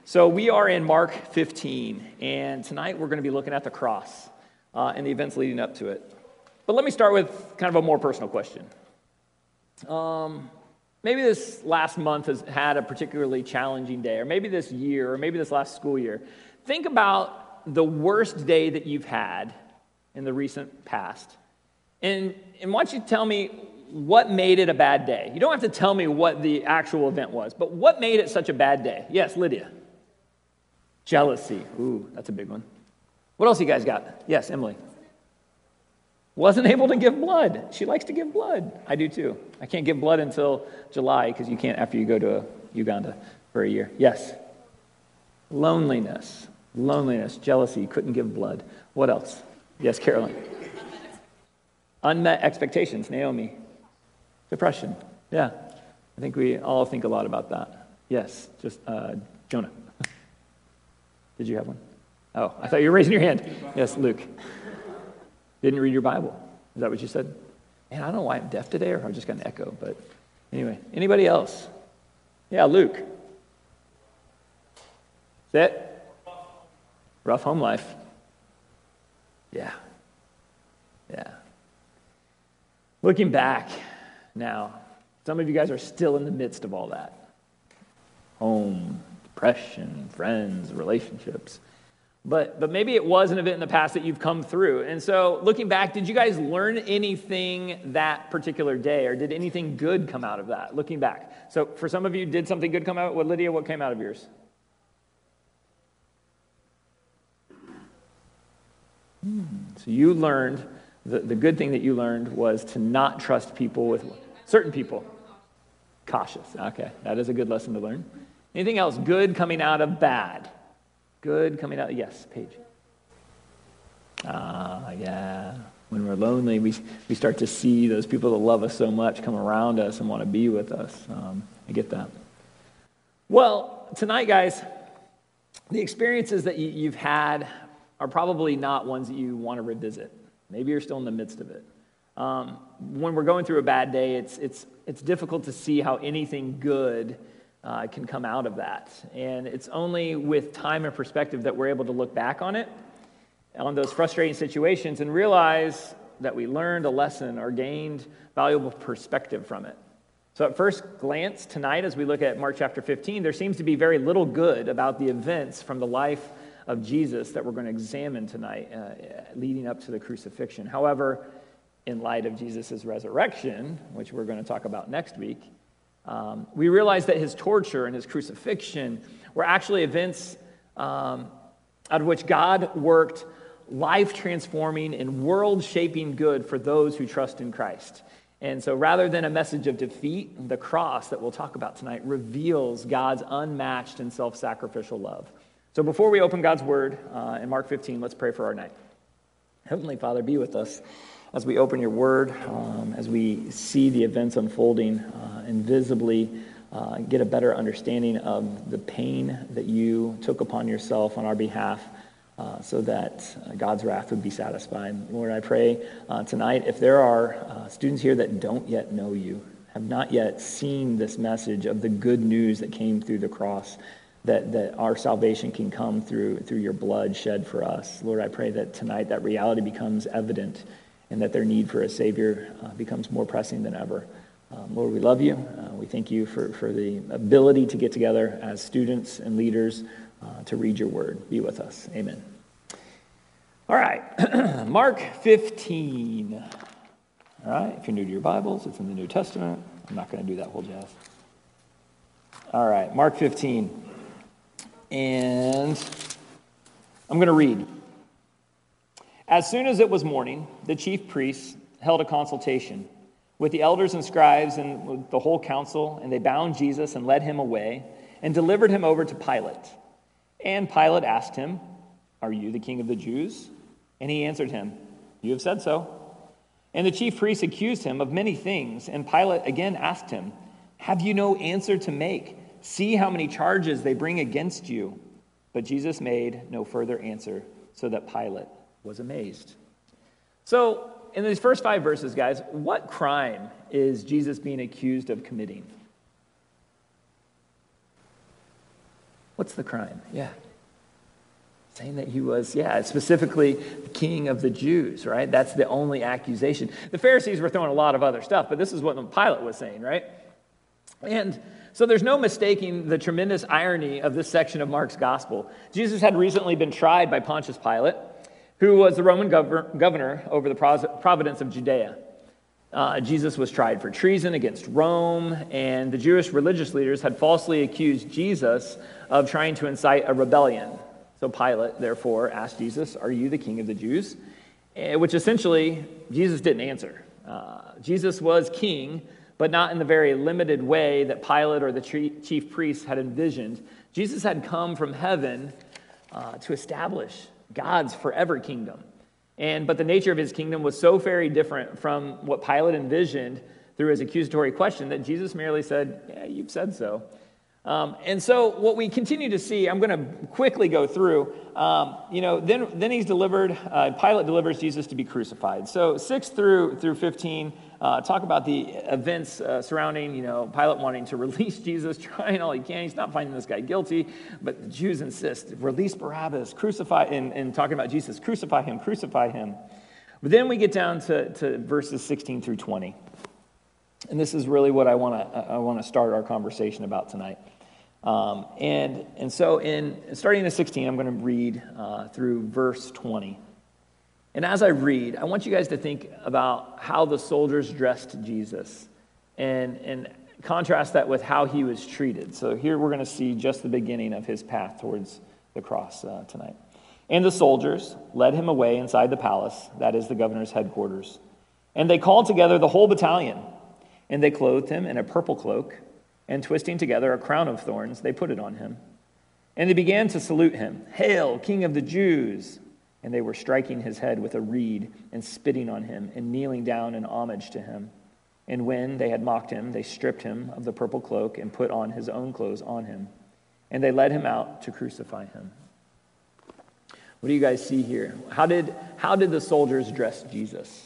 So we are in Mark 15, and tonight we're going to be looking at the cross and the events leading up to it. But let me start with kind of a more personal question. Maybe this last month has had a particularly challenging day, or maybe this year, or maybe this last school year. Think about the worst day that you've had in the recent past. And why don't you tell me what made it a bad day? You don't have to tell me what the actual event was, but what made it such a bad day? Yes, Lydia. Jealousy. Ooh, that's a big one. What else you guys got? Yes, Emily. Wasn't able to give blood. She likes to give blood. I do too. I can't give blood until July because you can't after you go to Uganda for a year. Yes. Loneliness. Jealousy. Couldn't give blood. What else? Yes, Carolyn. Unmet expectations. Naomi. Depression. Yeah. I think we all think a lot about that. Yes. Just Jonah. Did you have one? Oh, I thought you were raising your hand. Yes, Luke. Didn't read your Bible. Is that what you said? Man, I don't know why I'm deaf today or I just got an echo, but anyway. Anybody else? Yeah, Luke. Is it? Rough home life. Yeah. Looking back now, some of you guys are still in the midst of all that. Home, depression, friends, relationships. But maybe it was an event in the past that you've come through. And so looking back, did you guys learn anything that particular day, or did anything good come out of that, looking back? So for some of you, did something good come out? What, Lydia, what came out of yours? So you learned, the good thing that you learned was to not trust people with certain people. Cautious. Okay, that is a good lesson to learn. Anything else good coming out of bad? Good coming out, yes, Paige. Yeah. When we're lonely, we start to see those people that love us so much come around us and want to be with us. I get that. Well, tonight, guys, the experiences that you've had are probably not ones that you want to revisit. Maybe you're still in the midst of it. When we're going through a bad day, it's difficult to see how anything good can come out of that. And it's only with time and perspective that we're able to look back on it, on those frustrating situations, and realize that we learned a lesson or gained valuable perspective from it. So at first glance tonight, as we look at Mark chapter 15, there seems to be very little good about the events from the life of Jesus that we're going to examine tonight, leading up to the crucifixion. However, in light of Jesus' resurrection, which we're going to talk about next week, we realize that his torture and his crucifixion were actually events out of which God worked life-transforming and world-shaping good for those who trust in Christ. And so rather than a message of defeat, the cross that we'll talk about tonight reveals God's unmatched and self-sacrificial love. So before we open God's word in Mark 15, let's pray for our night. Heavenly Father, be with us as we open your word, as we see the events unfolding and visibly get a better understanding of the pain that you took upon yourself on our behalf so that God's wrath would be satisfied. Lord, I pray tonight, if there are students here that don't yet know you, have not yet seen this message of the good news that came through the cross, that our salvation can come through your blood shed for us. Lord, I pray that tonight that reality becomes evident and that their need for a Savior becomes more pressing than ever. Lord, we love you. We thank you for the ability to get together as students and leaders to read your word. Be with us. Amen. All right, Mark 15. All right, if you're new to your Bibles, it's in the New Testament. I'm not going to do that whole jazz. All right, Mark 15. And I'm going to read. As soon as it was morning, the chief priests held a consultation with the elders and scribes and with the whole council, and they bound Jesus and led him away and delivered him over to Pilate. And Pilate asked him, "Are you the king of the Jews?" And he answered him, "You have said so." And the chief priests accused him of many things, and Pilate again asked him, "Have you no answer to make? See how many charges they bring against you." But Jesus made no further answer, so that Pilate was amazed. So, in these first 5 verses, guys, what crime is Jesus being accused of committing? What's the crime? Yeah. Saying that he was, specifically the king of the Jews, right? That's the only accusation. The Pharisees were throwing a lot of other stuff, but this is what Pilate was saying, right? And so there's no mistaking the tremendous irony of this section of Mark's gospel. Jesus had recently been tried by Pontius Pilate, who was the Roman governor over the province of Judea. Jesus was tried for treason against Rome, and the Jewish religious leaders had falsely accused Jesus of trying to incite a rebellion. So Pilate, therefore, asked Jesus, "Are you the king of the Jews?" Which essentially, Jesus didn't answer. Jesus was king, but not in the very limited way that Pilate or the chief priests had envisioned. Jesus had come from heaven to establish God's forever kingdom. But the nature of his kingdom was so very different from what Pilate envisioned through his accusatory question that Jesus merely said, "Yeah, you've said so." And so what we continue to see, I'm going to quickly go through, then he's delivered, Pilate delivers Jesus to be crucified. So 6 through 15 talk about the events surrounding, Pilate wanting to release Jesus, trying all he can. He's not finding this guy guilty, but the Jews insist, release Barabbas, crucify, and talking about Jesus, crucify him, crucify him. But then we get down to verses 16 through 20. And this is really what I want to start our conversation about tonight. And so starting in 16, I'm going to read through verse 20. And as I read, I want you guys to think about how the soldiers dressed Jesus and contrast that with how he was treated. So here we're going to see just the beginning of his path towards the cross tonight. And the soldiers led him away inside the palace, that is the governor's headquarters. And they called together the whole battalion. And they clothed him in a purple cloak, and twisting together a crown of thorns, they put it on him. And they began to salute him, "Hail, King of the Jews!" And they were striking his head with a reed, and spitting on him, and kneeling down in homage to him. And when they had mocked him, they stripped him of the purple cloak, and put on his own clothes on him. And they led him out to crucify him. What do you guys see here? How did the soldiers dress Jesus?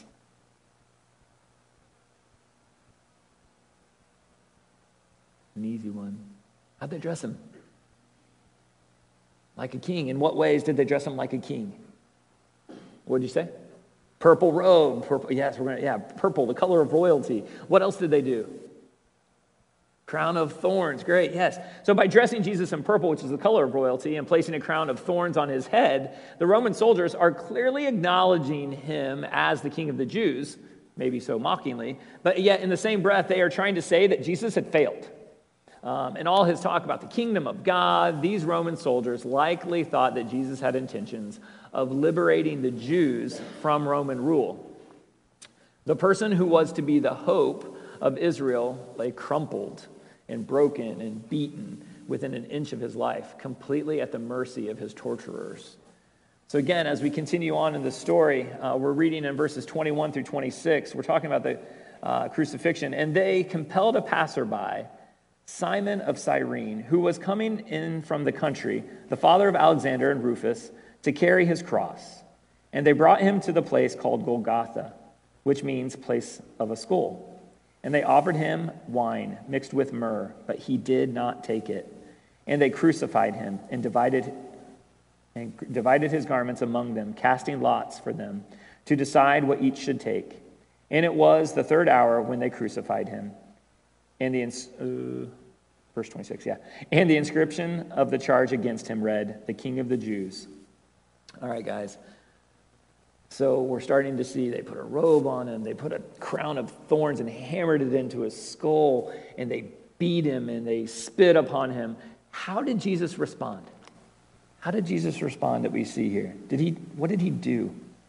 An easy one. How'd they dress him? Like a king. In what ways did they dress him like a king? What did you say? Purple robe. Purple, yes, purple, the color of royalty. What else did they do? Crown of thorns. Great, yes. So by dressing Jesus in purple, which is the color of royalty, and placing a crown of thorns on his head, the Roman soldiers are clearly acknowledging him as the king of the Jews, maybe so mockingly, but yet in the same breath, they are trying to say that Jesus had failed. And all his talk about the kingdom of God, these Roman soldiers likely thought that Jesus had intentions of liberating the Jews from Roman rule. The person who was to be the hope of Israel lay crumpled and broken and beaten within an inch of his life, completely at the mercy of his torturers. So again, as we continue on in the story, we're reading in verses 21 through 26. We're talking about the crucifixion. And they compelled a passerby, Simon of Cyrene, who was coming in from the country, the father of Alexander and Rufus, to carry his cross. And they brought him to the place called Golgotha, which means place of a skull. And they offered him wine mixed with myrrh, but he did not take it. And they crucified him and divided his garments among them, casting lots for them to decide what each should take. And it was the third hour when they crucified him. And verse 26, And the inscription of the charge against him read, "The King of the Jews." All right, guys. So we're starting to see they put a robe on him. They put a crown of thorns and hammered it into his skull. And they beat him and they spit upon him. How did Jesus respond? How did Jesus respond that we see here? What did he do?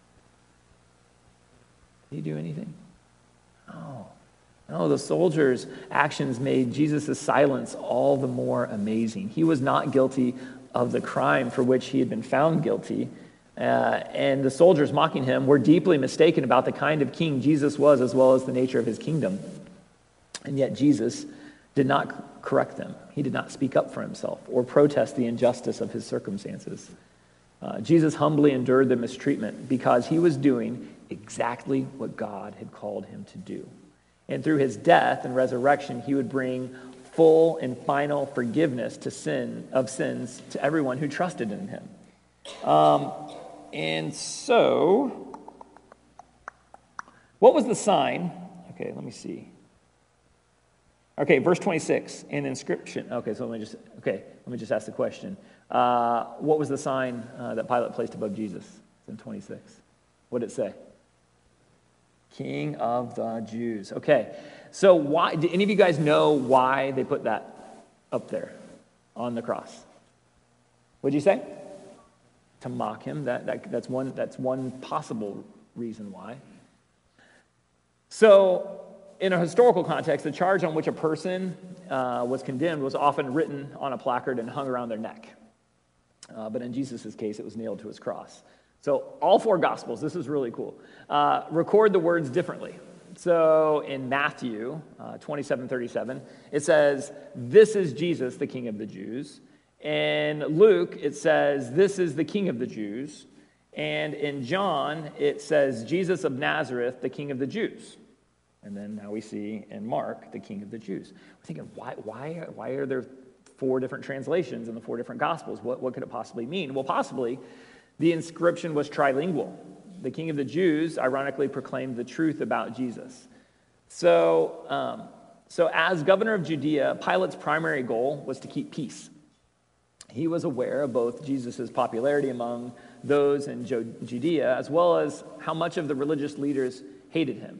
Did he do anything? No, the soldiers' actions made Jesus' silence all the more amazing. He was not guilty of the crime for which he had been found guilty. And the soldiers mocking him were deeply mistaken about the kind of king Jesus was, as well as the nature of his kingdom. And yet Jesus did not correct them. He did not speak up for himself or protest the injustice of his circumstances. Jesus humbly endured the mistreatment because he was doing exactly what God had called him to do. And through his death and resurrection, he would bring full and final forgiveness of sins to everyone who trusted in him. And so, what was the sign? Okay, let me see. Okay, verse 26, an inscription. Okay, so let me just ask the question. What was the sign that Pilate placed above Jesus? It's in 26. What did it say? King of the Jews. Okay, so why? Do any of you guys know why they put that up there on the cross? What did you say? To mock him. That's one possible reason why. So, in a historical context, the charge on which a person was condemned was often written on a placard and hung around their neck. But in Jesus' case, it was nailed to his cross. So all four Gospels, this is really cool, record the words differently. So in Matthew 27:37, it says, "This is Jesus, the King of the Jews." In Luke, it says, "This is the King of the Jews." And in John, it says, "Jesus of Nazareth, the King of the Jews." And then now we see in Mark, the King of the Jews. We're thinking, why are there four different translations in the four different Gospels? What could it possibly mean? Well, possibly the inscription was trilingual. The King of the Jews, ironically, proclaimed the truth about Jesus. So as governor of Judea, Pilate's primary goal was to keep peace. He was aware of both Jesus' popularity among those in Judea, as well as how much of the religious leaders hated him.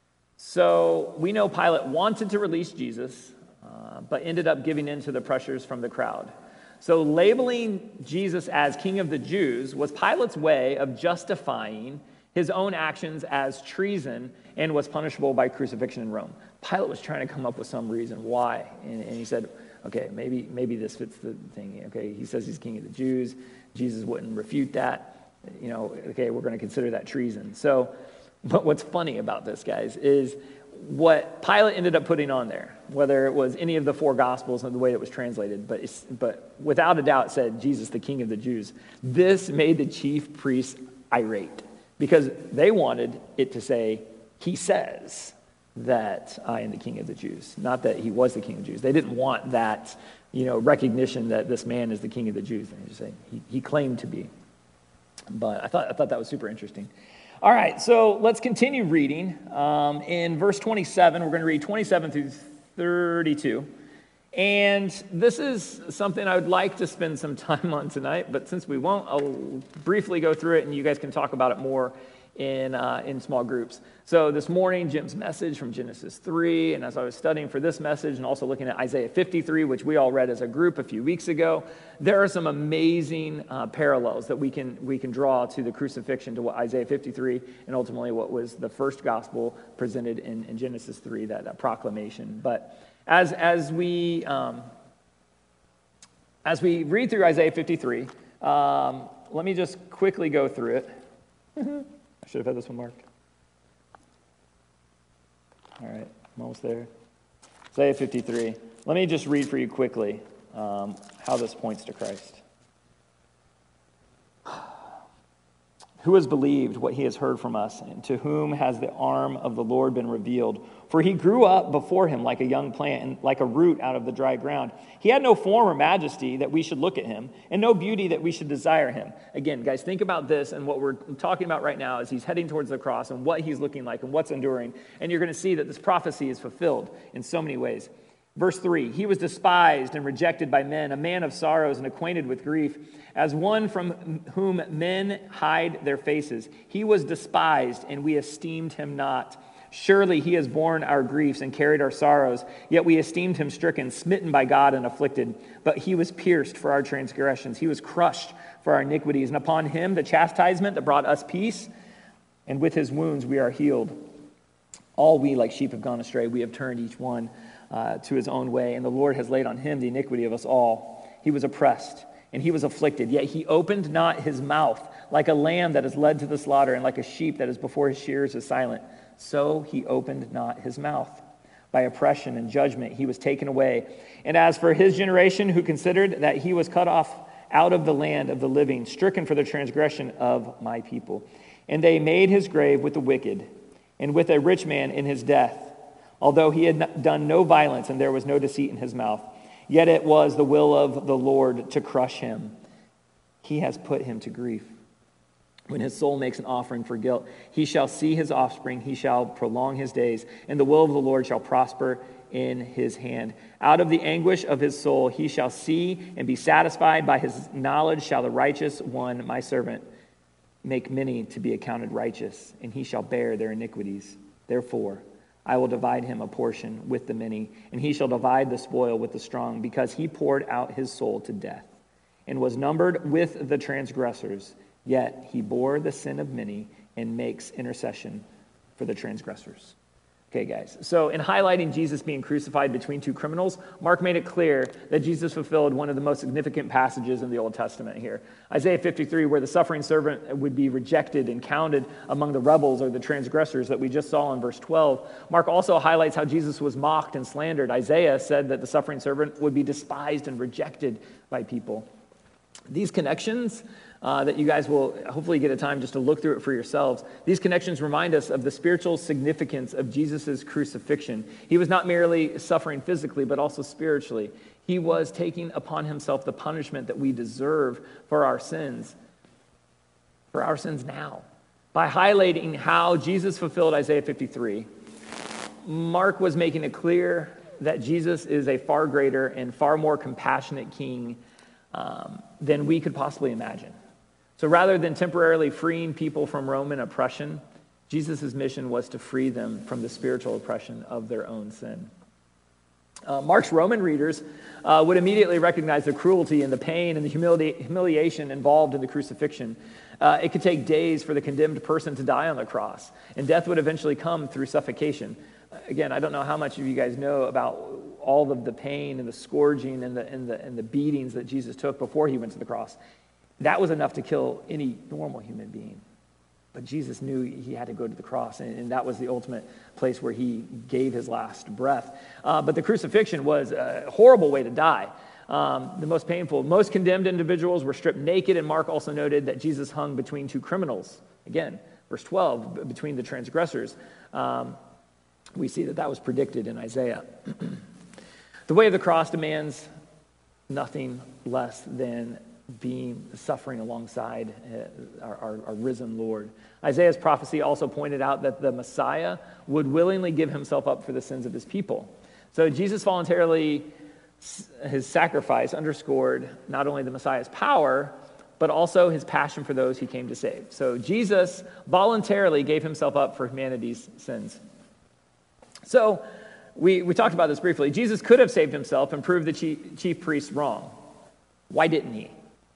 So we know Pilate wanted to release Jesus, but ended up giving in to the pressures from the crowd. So labeling Jesus as King of the Jews was Pilate's way of justifying his own actions as treason and was punishable by crucifixion in Rome. Pilate was trying to come up with some reason why, and he said, okay, maybe this fits the thing. Okay, he says he's King of the Jews. Jesus wouldn't refute that. Okay, we're going to consider that treason. So, but what's funny about this, guys, is what Pilate ended up putting on there, whether it was any of the four Gospels and the way it was translated, but without a doubt said, Jesus, the King of the Jews. This made the chief priests irate because they wanted it to say, he says that I am the King of the Jews, not that he was the King of the Jews. They didn't want that, recognition that this man is the King of the Jews. They just say he claimed to be. But I thought that was super interesting. All right, so let's continue reading. In verse 27, we're going to read 27 through 32. And this is something I would like to spend some time on tonight, but since we won't, I'll briefly go through it, and you guys can talk about it more in small groups. So this morning, Jim's message from Genesis 3, and as I was studying for this message and also looking at Isaiah 53, which we all read as a group a few weeks ago, there are some amazing parallels that we can draw to the crucifixion, to what Isaiah 53, and ultimately what was the first gospel presented in Genesis 3, that proclamation. But as we read through Isaiah 53, let me just quickly go through it. I should have had this one marked. All right, I'm almost there. Isaiah 53. Let me just read for you quickly how this points to Christ. Who has believed what he has heard from us, and to whom has the arm of the Lord been revealed? For he grew up before him like a young plant and like a root out of the dry ground. He had no form or majesty that we should look at him, and no beauty that we should desire him. Again, guys, think about this, and what we're talking about right now is he's heading towards the cross and what he's looking like and what's enduring. And you're going to see that this prophecy is fulfilled in so many ways. Verse 3, he was despised and rejected by men, a man of sorrows and acquainted with grief, as one from whom men hide their faces. He was despised, and we esteemed him not. Surely he has borne our griefs and carried our sorrows, yet we esteemed him stricken, smitten by God, and afflicted. But he was pierced for our transgressions. He was crushed for our iniquities. And upon him the chastisement that brought us peace, and with his wounds we are healed. All we like sheep have gone astray. We have turned each one to his own way, and the Lord has laid on him the iniquity of us all. He was oppressed, and he was afflicted, yet he opened not his mouth. Like a lamb that is led to the slaughter, and like a sheep that is before his shearers is silent, so he opened not his mouth. By oppression and judgment he was taken away. And as for his generation, who considered that he was cut off out of the land of the living, stricken for the transgression of my people. And they made his grave with the wicked, and with a rich man in his death, although he had done no violence and there was no deceit in his mouth. Yet it was the will of the Lord to crush him. He has put him to grief. When his soul makes an offering for guilt, he shall see his offspring, he shall prolong his days, and the will of the Lord shall prosper in his hand. Out of the anguish of his soul he shall see and be satisfied. By his knowledge shall the righteous one, my servant, make many to be accounted righteous, and he shall bear their iniquities. Therefore, I will divide him a portion with the many, and he shall divide the spoil with the strong, because he poured out his soul to death, and was numbered with the transgressors. Yet he bore the sin of many and makes intercession for the transgressors. Okay, guys. So in highlighting Jesus being crucified between two criminals, Mark made it clear that Jesus fulfilled one of the most significant passages in the Old Testament here. Isaiah 53, where the suffering servant would be rejected and counted among the rebels or the transgressors that we just saw in verse 12. Mark also highlights how Jesus was mocked and slandered. Isaiah said that the suffering servant would be despised and rejected by people. These connections that you guys will hopefully get a time just to look through it for yourselves. These connections remind us of the spiritual significance of Jesus' crucifixion. He was not merely suffering physically, but also spiritually. He was taking upon himself the punishment that we deserve for our sins now. By highlighting how Jesus fulfilled Isaiah 53, Mark was making it clear that Jesus is a far greater and far more compassionate king than we could possibly imagine. So rather than temporarily freeing people from Roman oppression, Jesus' mission was to free them from the spiritual oppression of their own sin. Mark's Roman readers would immediately recognize the cruelty and the pain and the humiliation involved in the crucifixion. It could take days for the condemned person to die on the cross, and death would eventually come through suffocation. Again, I don't know how much of you guys know about all of the pain and the scourging and the beatings that Jesus took before he went to the cross. That was enough to kill any normal human being. But Jesus knew he had to go to the cross, and that was the ultimate place where he gave his last breath. But the crucifixion was a horrible way to die. The most painful. Most condemned individuals were stripped naked, and Mark also noted that Jesus hung between two criminals. Again, verse 12, between the transgressors. We see that was predicted in Isaiah. The way of the cross demands nothing less than suffering alongside our risen Lord. Isaiah's prophecy also pointed out that the Messiah would willingly give himself up for the sins of his people. So Jesus voluntarily, his sacrifice underscored not only the Messiah's power, but also his passion for those he came to save. So Jesus voluntarily gave himself up for humanity's sins. So we talked about this briefly. Jesus could have saved himself and proved the chief priests wrong. Why didn't he?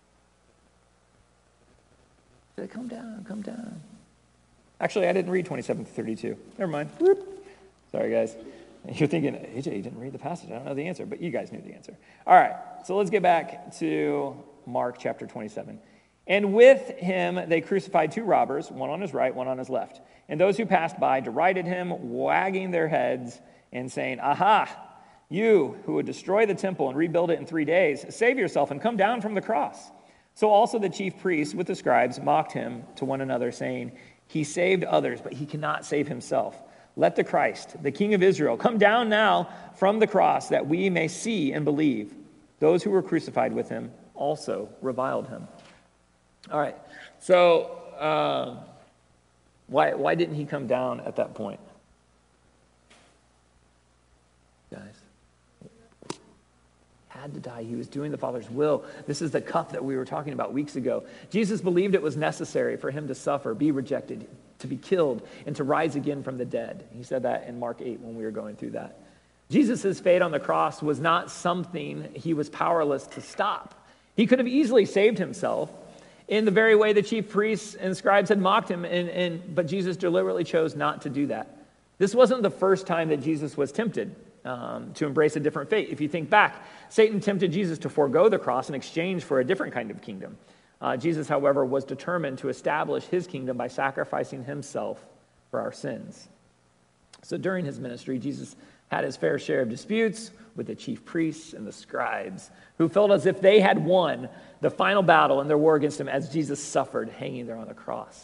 Come down. Actually, I didn't read 27-32. Never mind. Whoop. Sorry, guys. You're thinking, AJ, you didn't read the passage. I don't know the answer, but you guys knew the answer. All right, so let's get back to Mark chapter 27. And with him they crucified two robbers, one on his right, one on his left. And those who passed by derided him, wagging their heads and saying, "Aha, you who would destroy the temple and rebuild it in 3 days, save yourself and come down from the cross." So also the chief priests with the scribes mocked him to one another, saying, "He saved others, but he cannot save himself. Let the Christ, the King of Israel, come down now from the cross, that we may see and believe." Those who were crucified with him also reviled him. All right, so why didn't he come down at that point? Guys, had to die. He was doing the Father's will. This is the cup that we were talking about weeks ago. Jesus believed it was necessary for him to suffer, be rejected, to be killed, and to rise again from the dead. He said that in Mark 8 when we were going through that. Jesus' fate on the cross was not something he was powerless to stop. He could have easily saved himself in the very way the chief priests and scribes had mocked him, but Jesus deliberately chose not to do that. This wasn't the first time that Jesus was tempted to embrace a different fate. If you think back, Satan tempted Jesus to forego the cross in exchange for a different kind of kingdom. Jesus, however, was determined to establish his kingdom by sacrificing himself for our sins. So during his ministry, Jesus had his fair share of disputes with the chief priests and the scribes, who felt as if they had won the final battle in their war against him as Jesus suffered hanging there on the cross.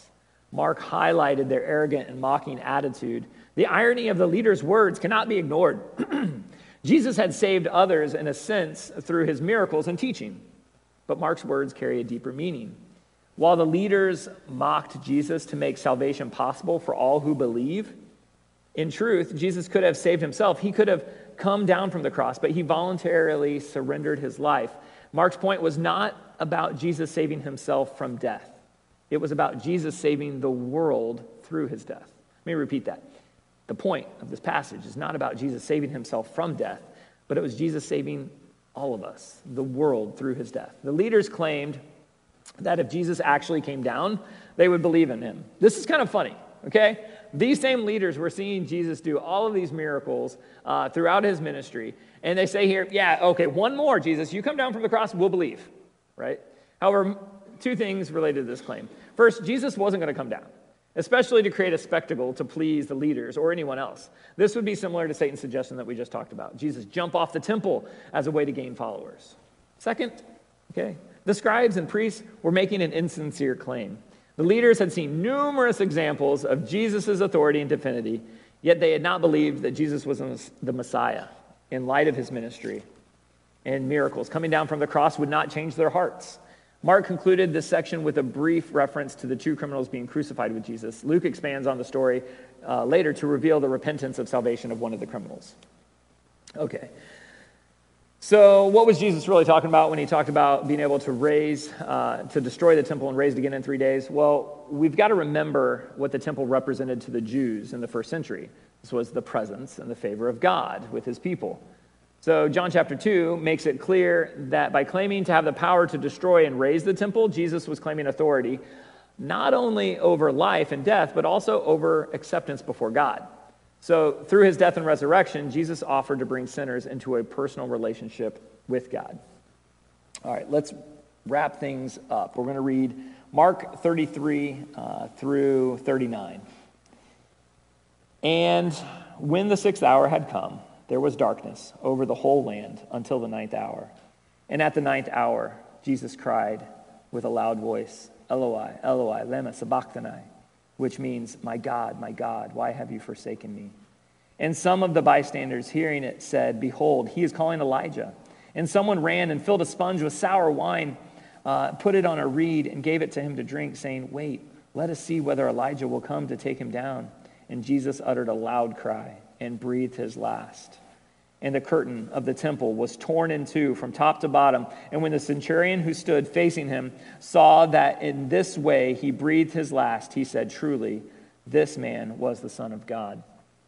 Mark highlighted their arrogant and mocking attitude. The irony of the leader's words cannot be ignored. Jesus had saved others, in a sense, through his miracles and teaching. But Mark's words carry a deeper meaning. While the leaders mocked Jesus to make salvation possible for all who believe, in truth, Jesus could have saved himself. He could have come down from the cross, but he voluntarily surrendered his life. Mark's point was not about Jesus saving himself from death. It was about Jesus saving the world through his death. Let me repeat that. The point of this passage is not about Jesus saving himself from death, but it was Jesus saving all of us, the world, through his death. The leaders claimed that if Jesus actually came down, they would believe in him. This is kind of funny, okay? These same leaders were seeing Jesus do all of these miracles throughout his ministry, and they say here, yeah, okay, one more, Jesus, you come down from the cross, we'll believe, right? However, two things related to this claim. First, Jesus wasn't going to come down, especially to create a spectacle to please the leaders or anyone else. This would be similar to Satan's suggestion that we just talked about. Jesus jump off the temple as a way to gain followers. Second, okay, the scribes and priests were making an insincere claim. The leaders had seen numerous examples of Jesus' authority and divinity, yet they had not believed that Jesus was the Messiah in light of his ministry and miracles. Coming down from the cross would not change their hearts. Mark concluded this section with a brief reference to the two criminals being crucified with Jesus. Luke expands on the story later to reveal the repentance of salvation of one of the criminals. Okay. So what was Jesus really talking about when he talked about being able to destroy the temple and raise it again in 3 days? Well, we've got to remember what the temple represented to the Jews in the first century. This was the presence and the favor of God with his people. So John chapter 2 makes it clear that by claiming to have the power to destroy and raise the temple, Jesus was claiming authority not only over life and death, but also over acceptance before God. So through his death and resurrection, Jesus offered to bring sinners into a personal relationship with God. All right, let's wrap things up. We're going to read Mark 33 through 39. And when the 6th hour had come, there was darkness over the whole land until the 9th hour. And at the 9th hour, Jesus cried with a loud voice, Eloi, Eloi, lema sabachthani, which means, my God, why have you forsaken me? And some of the bystanders hearing it said, behold, he is calling Elijah. And someone ran and filled a sponge with sour wine, put it on a reed, and gave it to him to drink, saying, wait, let us see whether Elijah will come to take him down. And Jesus uttered a loud cry and breathed his last. And the curtain of the temple was torn in two from top to bottom. And when the centurion who stood facing him saw that in this way he breathed his last, he said, truly, this man was the Son of God.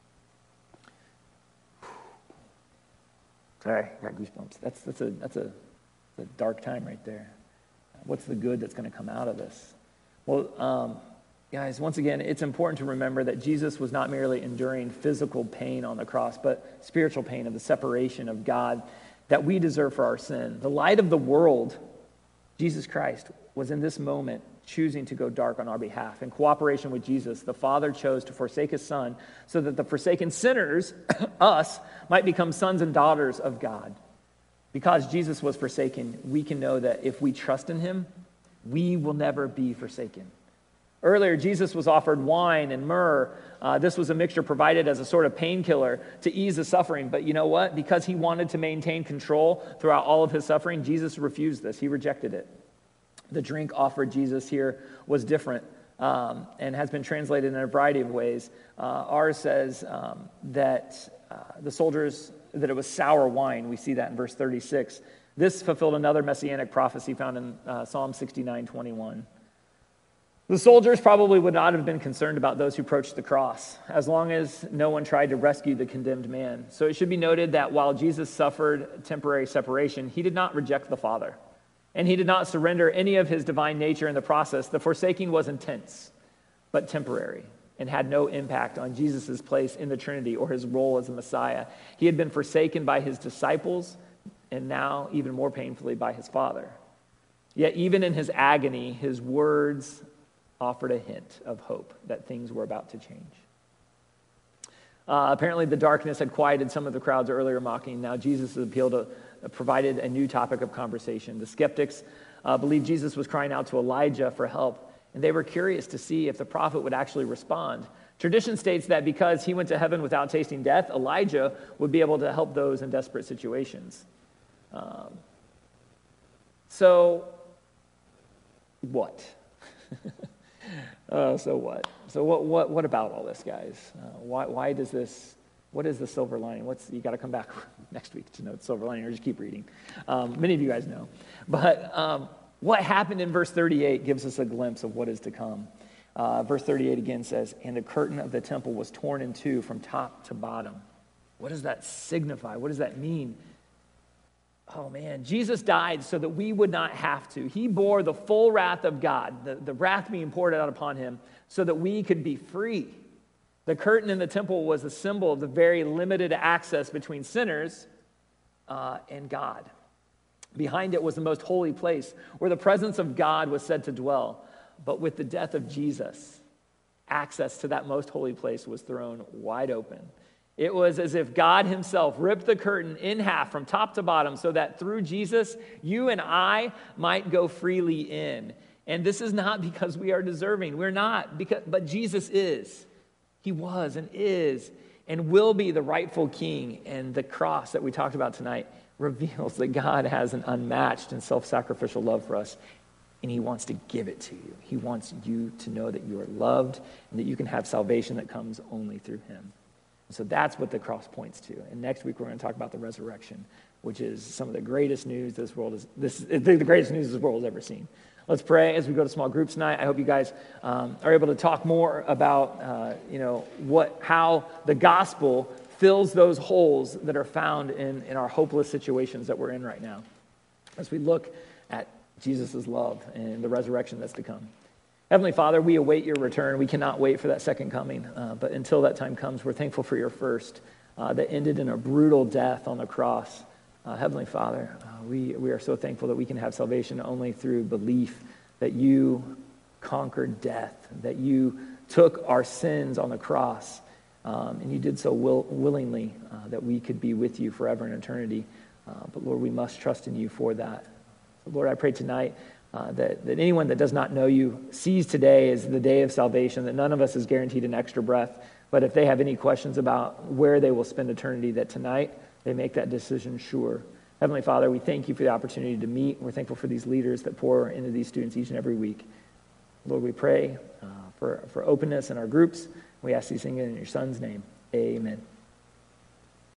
Sorry, I got goosebumps. That's a dark time right there. What's the good that's going to come out of this? Well, guys, once again, it's important to remember that Jesus was not merely enduring physical pain on the cross, but spiritual pain of the separation of God that we deserve for our sin. The light of the world, Jesus Christ, was in this moment choosing to go dark on our behalf. In cooperation with Jesus, the Father chose to forsake his Son so that the forsaken sinners, us, might become sons and daughters of God. Because Jesus was forsaken, we can know that if we trust in him, we will never be forsaken. Earlier, Jesus was offered wine and myrrh. This was a mixture provided as a sort of painkiller to ease the suffering. But you know what? Because he wanted to maintain control throughout all of his suffering, Jesus refused this. He rejected it. The drink offered Jesus here was different and has been translated in a variety of ways. Ours says that the soldiers, that it was sour wine. We see that in verse 36. This fulfilled another messianic prophecy found in Psalm 69:21. The soldiers probably would not have been concerned about those who approached the cross, as long as no one tried to rescue the condemned man. So it should be noted that while Jesus suffered temporary separation, he did not reject the Father, and he did not surrender any of his divine nature in the process. The forsaking was intense, but temporary, and had no impact on Jesus' place in the Trinity or his role as a Messiah. He had been forsaken by his disciples, and now even more painfully by his Father. Yet even in his agony, his words offered a hint of hope that things were about to change. Apparently the darkness had quieted some of the crowd's earlier mocking. Now Jesus' appeal provided a new topic of conversation. The skeptics believed Jesus was crying out to Elijah for help, and they were curious to see if the prophet would actually respond. Tradition states that because he went to heaven without tasting death, Elijah would be able to help those in desperate situations. So what? So what? So what about all this, guys? Why does this? What is the silver lining? You got to come back next week to know the silver lining, or just keep reading. Many of you guys know, but what happened in verse 38 gives us a glimpse of what is to come. Verse 38 again says, "And the curtain of the temple was torn in two from top to bottom." What does that signify? What does that mean? Oh man, Jesus died so that we would not have to. He bore the full wrath of God, the wrath being poured out upon him, so that we could be free. The curtain in the temple was a symbol of the very limited access between sinners and God. Behind it was the most holy place where the presence of God was said to dwell. But with the death of Jesus, access to that most holy place was thrown wide open. It was as if God himself ripped the curtain in half from top to bottom so that through Jesus, you and I might go freely in. And this is not because we are deserving. We're not, but Jesus is. He was and is and will be the rightful king. And the cross that we talked about tonight reveals that God has an unmatched and self-sacrificial love for us. And he wants to give it to you. He wants you to know that you are loved and that you can have salvation that comes only through him. So that's what the cross points to. And next week we're going to talk about the resurrection, which is some of the greatest news the greatest news this world has ever seen. Let's pray as we go to small groups tonight. I hope you guys are able to talk more about how the gospel fills those holes that are found in our hopeless situations that we're in right now. As we look at Jesus' love and the resurrection that's to come. Heavenly Father, we await your return. We cannot wait for that second coming. But until that time comes, we're thankful for your first that ended in a brutal death on the cross. Heavenly Father, we are so thankful that we can have salvation only through belief that you conquered death, that you took our sins on the cross, and you did so willingly that we could be with you forever in eternity. But Lord, we must trust in you for that. So Lord, I pray tonight that anyone that does not know you sees today as the day of salvation, that none of us is guaranteed an extra breath. But if they have any questions about where they will spend eternity, that tonight they make that decision sure. Heavenly Father, we thank you for the opportunity to meet. We're thankful for these leaders that pour into these students each and every week. Lord, we pray for openness in our groups. We ask these things in your Son's name. Amen.